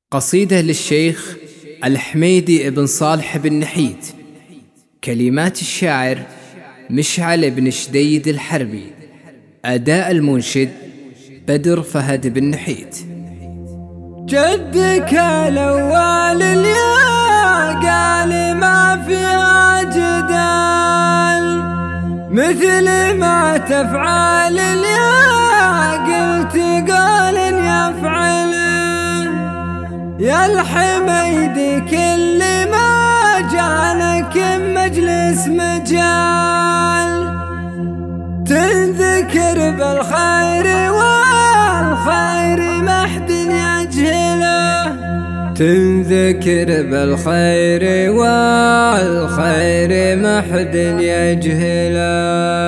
قصيدة للشيخ الحميدي بن صالح بن نحيت. كلمات الشاعر مشعل بن شديد الحربي. أداء المنشد بدر فهد بن نحيت. جدك الأول اليا قال ما فيها جدال، مثل ما تفعل اليا قلت قال يفعله. يا الحميدي كل ما جالك مجلس مجال، تنذكر بالخير والخير ما حد يجهله، تنذكر بالخير والخير ما حد يجهله.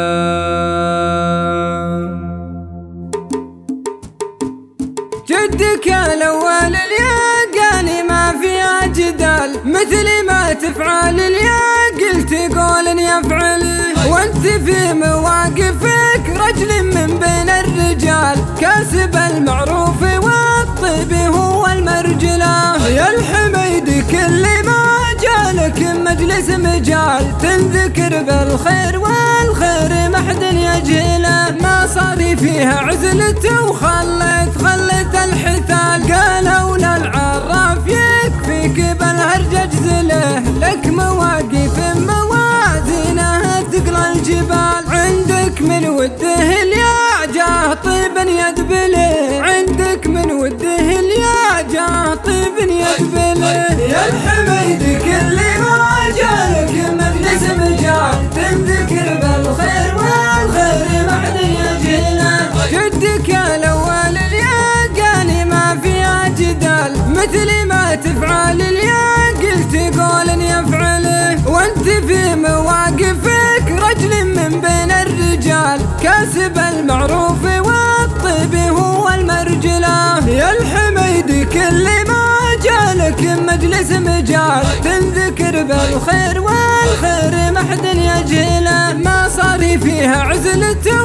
جدك الأول اليا قال ما فيها جدال، مثل ما تفعل اليا قلت قول يفعل. وانت في مواقفك رجل من بين الرجال، كاسب المعروف والطيب هو المرجله. يا الحميدي كل ما جالك مجلس مجال، تنذكر بالخير والخير ما حد يجهله. ما صار فيها عزلته وخلت الحثال، قالوا للعراف يكفيك بالهرج اجزله. لك مواقف موازينها ثقل الجبال، عندك من وده اليا جاه طيب يدبله، عندك من وده اليا جاه طيب يدبله. يا الحميدي كل ما جالك مجلس مجال، تنذكر بالخير والخير ما حد يجهله. جدك الأول اليا قال ما فيها جدال، مثل ما تفعل اليا قلت قول يفعله. وانت في مواقفك رجل من بين الرجال، كاسب المعروف والطيب هو المرجله. يا الحميدي كل ما جالك مجلس مجال، تنذكر بالخير والخير ما حد يجهله. ما صار فيها عزلته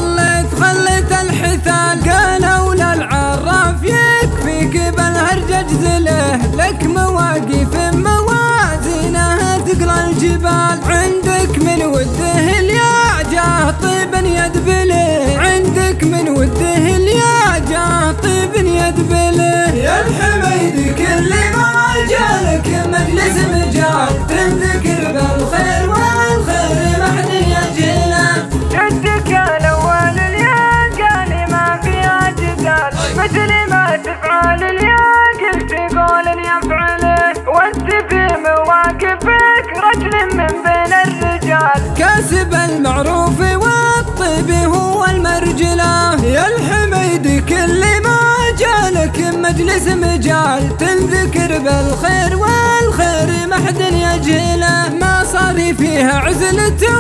وخلت الحثال، قالوا للعراف يكفيك بالهرج اجزله. لك مواقف موازينها ثقل الجبال، عندك من وده اليا جاه طيب يدبله، عندك من وده اليا جاه طيب يدبله. يا الحميدي كل ما جالك مجلس مجال، تنذكر بالخير والخير ما حد يجهله. ما صار فيها عزلته وخلت الحثال، قالوا للعراف يكفيك بالهرج اجزله. لك مواقف موازينها ثقل الجبال، عندك من وده اليا جاه طيب يدبله، عندك من وده اليا جاه طيب يدبله. يا الحميدي كل ما جالك مجلس مجال، تنذكر بالخير والخير ما حد يجهله. جدك الأول اليا قال ما فيها جدال، مثل ما تفعل اليا قلت قول يفعله. وانت في مواقفك رجل من بين الرجال، كاسب المعروف والطيب هو المرجله. يا الحميدي كل ما جالك مجلس مجال، تنذكر بالخير والخير ما حد يجهله. ما صار فيها عزلته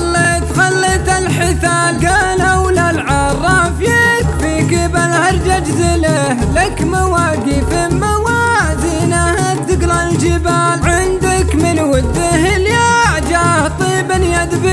وخلت الحثال، قالوا للعراف يكفيك بالهرج اجزله. لك مواقف موازينها ثقل الجبال، عندك من وده اليا جاه طيب يدبله.